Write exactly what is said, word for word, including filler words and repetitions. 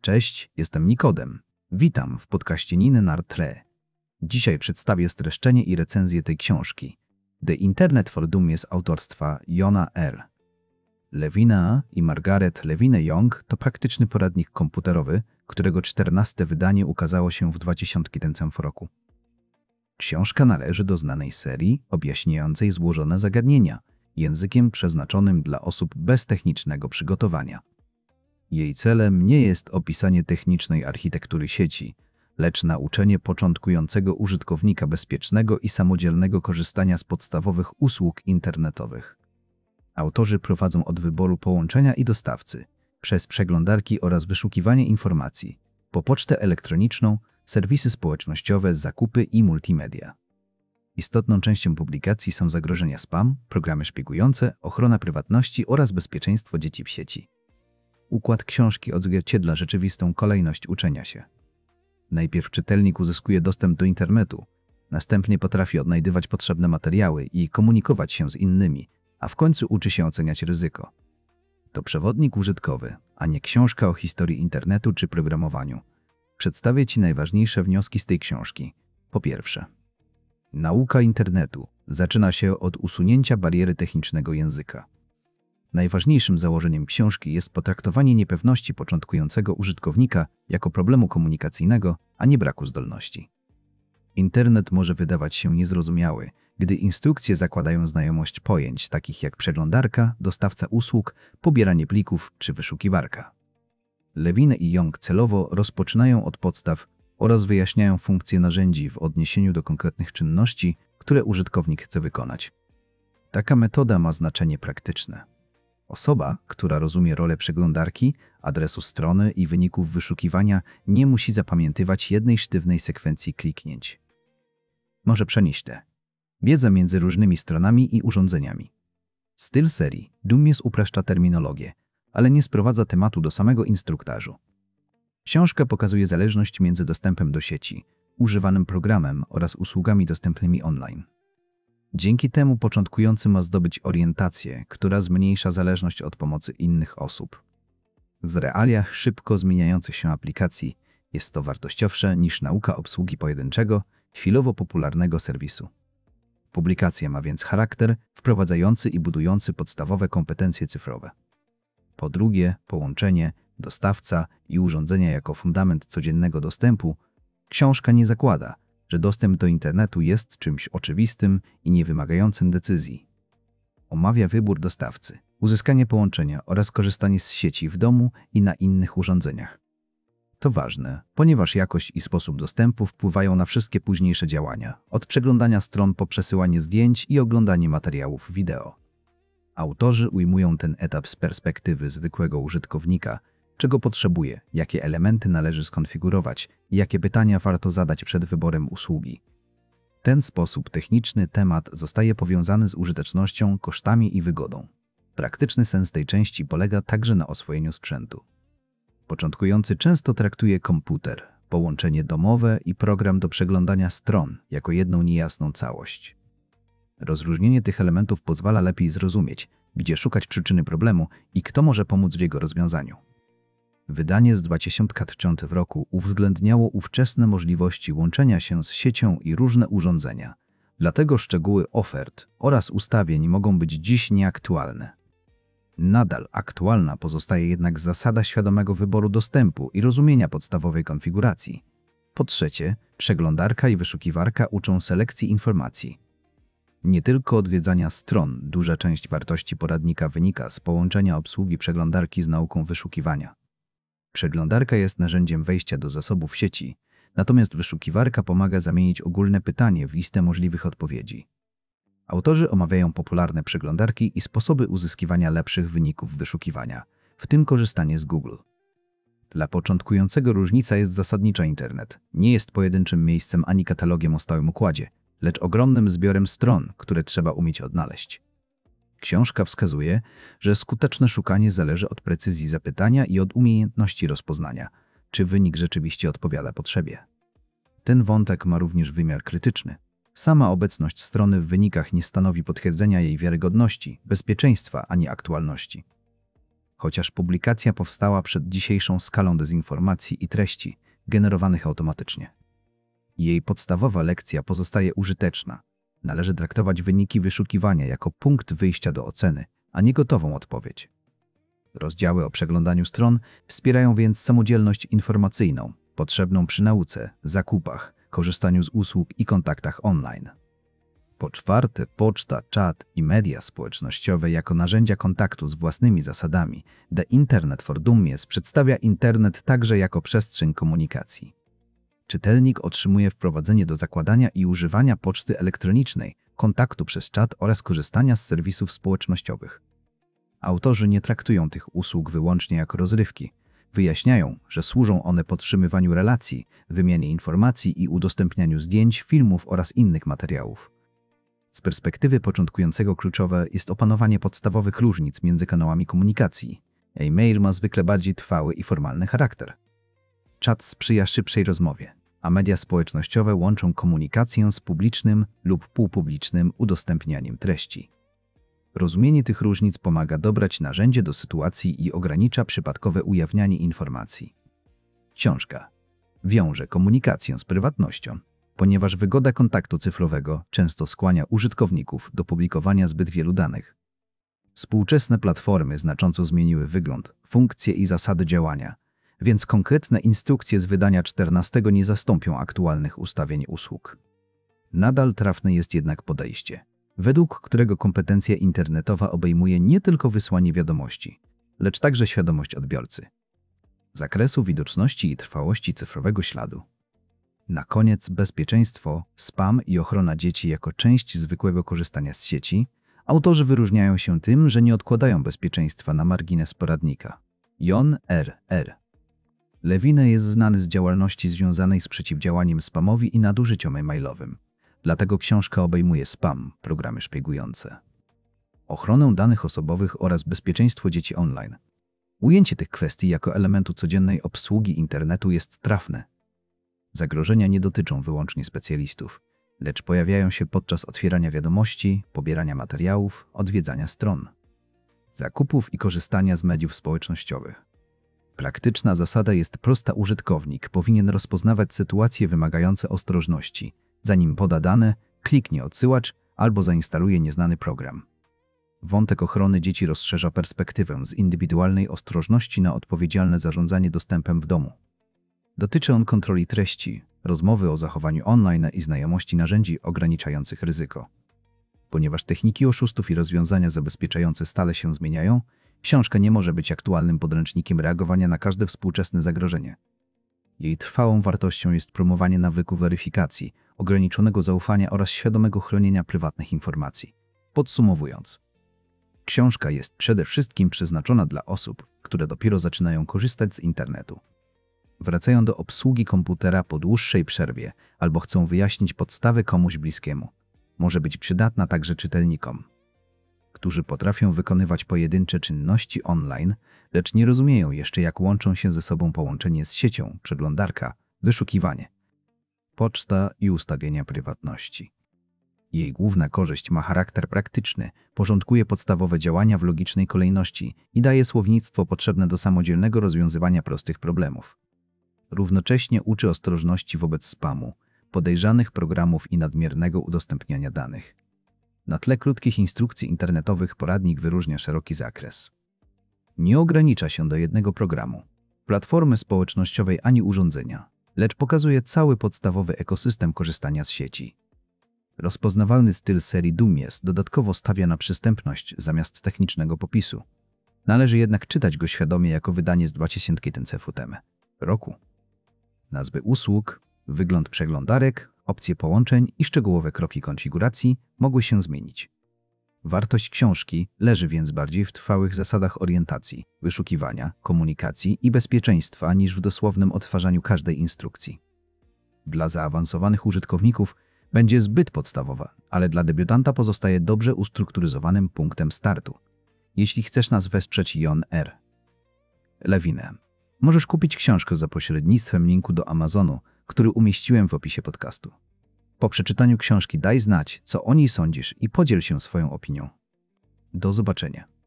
Cześć, jestem Nikodem. Witam w podcaście Niny Nartre. Dzisiaj przedstawię streszczenie i recenzję tej książki. The Internet for Dummies autorstwa Jona R. Levina i Margaret Levine-Young to praktyczny poradnik komputerowy, którego czternaste wydanie ukazało się w dwa tysiące piątym roku. Książka należy do znanej serii objaśniającej złożone zagadnienia językiem przeznaczonym dla osób bez technicznego przygotowania. Jej celem nie jest opisanie technicznej architektury sieci, lecz nauczenie początkującego użytkownika bezpiecznego i samodzielnego korzystania z podstawowych usług internetowych. Autorzy prowadzą od wyboru połączenia i dostawcy, przez przeglądarki oraz wyszukiwanie informacji, po pocztę elektroniczną, serwisy społecznościowe, zakupy i multimedia. Istotną częścią publikacji są zagrożenia spam, programy szpiegujące, ochrona prywatności oraz bezpieczeństwo dzieci w sieci. Układ książki odzwierciedla rzeczywistą kolejność uczenia się. Najpierw czytelnik uzyskuje dostęp do internetu, następnie potrafi odnajdywać potrzebne materiały i komunikować się z innymi, a w końcu uczy się oceniać ryzyko. To przewodnik użytkowy, a nie książka o historii internetu czy programowaniu. Przedstawię Ci najważniejsze wnioski z tej książki. Po pierwsze, nauka internetu zaczyna się od usunięcia bariery technicznego języka. Najważniejszym założeniem książki jest potraktowanie niepewności początkującego użytkownika jako problemu komunikacyjnego, a nie braku zdolności. Internet może wydawać się niezrozumiały, gdy instrukcje zakładają znajomość pojęć takich jak przeglądarka, dostawca usług, pobieranie plików czy wyszukiwarka. Levine i Young celowo rozpoczynają od podstaw oraz wyjaśniają funkcje narzędzi w odniesieniu do konkretnych czynności, które użytkownik chce wykonać. Taka metoda ma znaczenie praktyczne. Osoba, która rozumie rolę przeglądarki, adresu strony i wyników wyszukiwania, nie musi zapamiętywać jednej sztywnej sekwencji kliknięć. Może przenieść tę wiedzę między różnymi stronami i urządzeniami. Styl serii Dummies upraszcza terminologię, ale nie sprowadza tematu do samego instruktażu. Książka pokazuje zależność między dostępem do sieci, używanym programem oraz usługami dostępnymi online. Dzięki temu początkujący ma zdobyć orientację, która zmniejsza zależność od pomocy innych osób. W realiach szybko zmieniających się aplikacji jest to wartościowsze niż nauka obsługi pojedynczego, chwilowo popularnego serwisu. Publikacja ma więc charakter wprowadzający i budujący podstawowe kompetencje cyfrowe. Po drugie, połączenie, dostawca i urządzenia jako fundament codziennego dostępu. Książka nie zakłada, że dostęp do internetu jest czymś oczywistym i niewymagającym decyzji. Omawia wybór dostawcy, uzyskanie połączenia oraz korzystanie z sieci w domu i na innych urządzeniach. To ważne, ponieważ jakość i sposób dostępu wpływają na wszystkie późniejsze działania, od przeglądania stron po przesyłanie zdjęć i oglądanie materiałów wideo. Autorzy ujmują ten etap z perspektywy zwykłego użytkownika, czego potrzebuje, jakie elementy należy skonfigurować i jakie pytania warto zadać przed wyborem usługi. W ten sposób techniczny temat zostaje powiązany z użytecznością, kosztami i wygodą. Praktyczny sens tej części polega także na oswojeniu sprzętu. Początkujący często traktuje komputer, połączenie domowe i program do przeglądania stron jako jedną niejasną całość. Rozróżnienie tych elementów pozwala lepiej zrozumieć, gdzie szukać przyczyny problemu i kto może pomóc w jego rozwiązaniu. Wydanie z dwa tysiące trzeciego roku uwzględniało ówczesne możliwości łączenia się z siecią i różne urządzenia. Dlatego szczegóły ofert oraz ustawień mogą być dziś nieaktualne. Nadal aktualna pozostaje jednak zasada świadomego wyboru dostępu i rozumienia podstawowej konfiguracji. Po trzecie, przeglądarka i wyszukiwarka uczą selekcji informacji. Nie tylko odwiedzania stron, duża część wartości poradnika wynika z połączenia obsługi przeglądarki z nauką wyszukiwania. Przeglądarka jest narzędziem wejścia do zasobów sieci, natomiast wyszukiwarka pomaga zamienić ogólne pytanie w listę możliwych odpowiedzi. Autorzy omawiają popularne przeglądarki i sposoby uzyskiwania lepszych wyników wyszukiwania, w tym korzystanie z Google. Dla początkującego różnica jest zasadnicza. Internet nie jest pojedynczym miejscem ani katalogiem o stałym układzie, lecz ogromnym zbiorem stron, które trzeba umieć odnaleźć. Książka wskazuje, że skuteczne szukanie zależy od precyzji zapytania i od umiejętności rozpoznania, czy wynik rzeczywiście odpowiada potrzebie. Ten wątek ma również wymiar krytyczny. Sama obecność strony w wynikach nie stanowi potwierdzenia jej wiarygodności, bezpieczeństwa ani aktualności. chociaż publikacja powstała przed dzisiejszą skalą dezinformacji i treści generowanych automatycznie. Jej podstawowa lekcja pozostaje użyteczna. Należy traktować wyniki wyszukiwania jako punkt wyjścia do oceny, a nie gotową odpowiedź. Rozdziały o przeglądaniu stron wspierają więc samodzielność informacyjną, potrzebną przy nauce, zakupach, korzystaniu z usług i kontaktach online. Po czwarte, poczta, czat i media społecznościowe jako narzędzia kontaktu z własnymi zasadami. The Internet for Dummies przedstawia internet także jako przestrzeń komunikacji. Czytelnik otrzymuje wprowadzenie do zakładania i używania poczty elektronicznej, kontaktu przez czat oraz korzystania z serwisów społecznościowych. Autorzy nie traktują tych usług wyłącznie jako rozrywki. Wyjaśniają, że służą one podtrzymywaniu relacji, wymianie informacji i udostępnianiu zdjęć, filmów oraz innych materiałów. Z perspektywy początkującego kluczowe jest opanowanie podstawowych różnic między kanałami komunikacji. E-mail ma zwykle bardziej trwały i formalny charakter. Czat sprzyja szybszej rozmowie, a media społecznościowe łączą komunikację z publicznym lub półpublicznym udostępnianiem treści. Rozumienie tych różnic pomaga dobrać narzędzie do sytuacji i ogranicza przypadkowe ujawnianie informacji. Książka wiąże komunikację z prywatnością, ponieważ wygoda kontaktu cyfrowego często skłania użytkowników do publikowania zbyt wielu danych. Współczesne platformy znacząco zmieniły wygląd, funkcje i zasady działania, więc konkretne instrukcje z wydania czternastego nie zastąpią aktualnych ustawień usług. Nadal trafne jest jednak podejście, według którego kompetencja internetowa obejmuje nie tylko wysłanie wiadomości, lecz także świadomość odbiorcy, zakresu widoczności i trwałości cyfrowego śladu. Na koniec bezpieczeństwo, spam i ochrona dzieci jako część zwykłego korzystania z sieci. Autorzy wyróżniają się tym, że nie odkładają bezpieczeństwa na margines poradnika. Jon R R Lewine jest znany z działalności związanej z przeciwdziałaniem spamowi i nadużyciom e-mailowym. Dlatego książka obejmuje spam, programy szpiegujące, ochronę danych osobowych oraz bezpieczeństwo dzieci online. Ujęcie tych kwestii jako elementu codziennej obsługi internetu jest trafne. Zagrożenia nie dotyczą wyłącznie specjalistów, lecz pojawiają się podczas otwierania wiadomości, pobierania materiałów, odwiedzania stron, zakupów i korzystania z mediów społecznościowych. Praktyczna zasada jest prosta: użytkownik powinien rozpoznawać sytuacje wymagające ostrożności, zanim poda dane, kliknie odsyłacz albo zainstaluje nieznany program. Wątek ochrony dzieci rozszerza perspektywę z indywidualnej ostrożności na odpowiedzialne zarządzanie dostępem w domu. Dotyczy on kontroli treści, rozmowy o zachowaniu online i znajomości narzędzi ograniczających ryzyko. Ponieważ techniki oszustów i rozwiązania zabezpieczające stale się zmieniają, książka nie może być aktualnym podręcznikiem reagowania na każde współczesne zagrożenie. Jej trwałą wartością jest promowanie nawyku weryfikacji, ograniczonego zaufania oraz świadomego chronienia prywatnych informacji. Podsumowując, książka jest przede wszystkim przeznaczona dla osób, które dopiero zaczynają korzystać z internetu. Wracają do obsługi komputera po dłuższej przerwie albo chcą wyjaśnić podstawy komuś bliskiemu. Może być przydatna także czytelnikom, którzy potrafią wykonywać pojedyncze czynności online, lecz nie rozumieją jeszcze, jak łączą się ze sobą połączenie z siecią, przeglądarka, wyszukiwanie, poczta i ustawienia prywatności. Jej główna korzyść ma charakter praktyczny, porządkuje podstawowe działania w logicznej kolejności i daje słownictwo potrzebne do samodzielnego rozwiązywania prostych problemów. Równocześnie uczy ostrożności wobec spamu, podejrzanych programów i nadmiernego udostępniania danych. Na tle krótkich instrukcji internetowych poradnik wyróżnia szeroki zakres. Nie ogranicza się do jednego programu, platformy społecznościowej ani urządzenia, lecz pokazuje cały podstawowy ekosystem korzystania z sieci. Rozpoznawalny styl serii Dummies dodatkowo stawia na przystępność zamiast technicznego popisu. Należy jednak czytać go świadomie jako wydanie z dwa tysiące roku. Nazwy usług, wygląd przeglądarek, opcje połączeń i szczegółowe kroki konfiguracji mogły się zmienić. Wartość książki leży więc bardziej w trwałych zasadach orientacji, wyszukiwania, komunikacji i bezpieczeństwa niż w dosłownym odtwarzaniu każdej instrukcji. Dla zaawansowanych użytkowników będzie zbyt podstawowa, ale dla debiutanta pozostaje dobrze ustrukturyzowanym punktem startu. Jeśli chcesz nas wesprzeć, Jon R. Lewine, możesz kupić książkę za pośrednictwem linku do Amazonu, który umieściłem w opisie podcastu. Po przeczytaniu książki daj znać, co o niej sądzisz i podziel się swoją opinią. Do zobaczenia.